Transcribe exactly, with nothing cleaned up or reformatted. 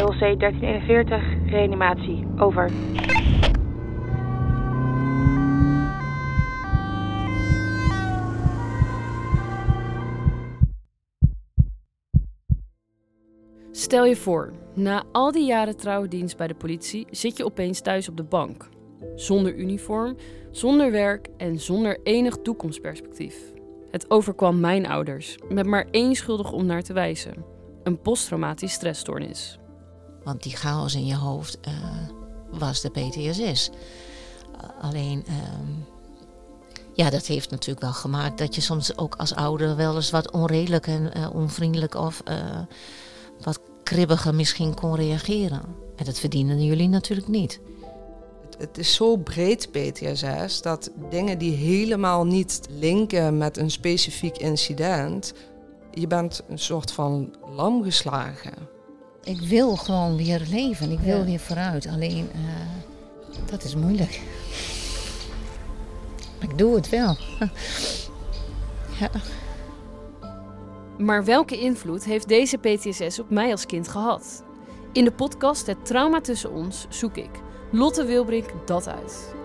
E L C dertien eenenveertig, reanimatie, over. Stel je voor, na al die jaren trouwe dienst bij de politie zit je opeens thuis op de bank. Zonder uniform, zonder werk en zonder enig toekomstperspectief. Het overkwam mijn ouders, met maar één schuldige om naar te wijzen. Een posttraumatisch stressstoornis. Want die chaos in je hoofd uh, was de P T S S. Uh, alleen, uh, ja, dat heeft natuurlijk wel gemaakt dat je soms ook als ouder wel eens wat onredelijk en uh, onvriendelijk of uh, wat kribbiger misschien kon reageren. En dat verdienen jullie natuurlijk niet. Het is zo breed P T S S dat dingen die helemaal niet linken met een specifiek incident, je bent een soort van lam geslagen. Ik wil gewoon weer leven, ik wil ja. weer vooruit. Alleen, uh, dat is moeilijk. Maar ik doe het wel. ja. Maar welke invloed heeft deze P T S S op mij als kind gehad? In de podcast Het Trauma Tussen Ons zoek ik, Lotte Wilbrink, dat uit.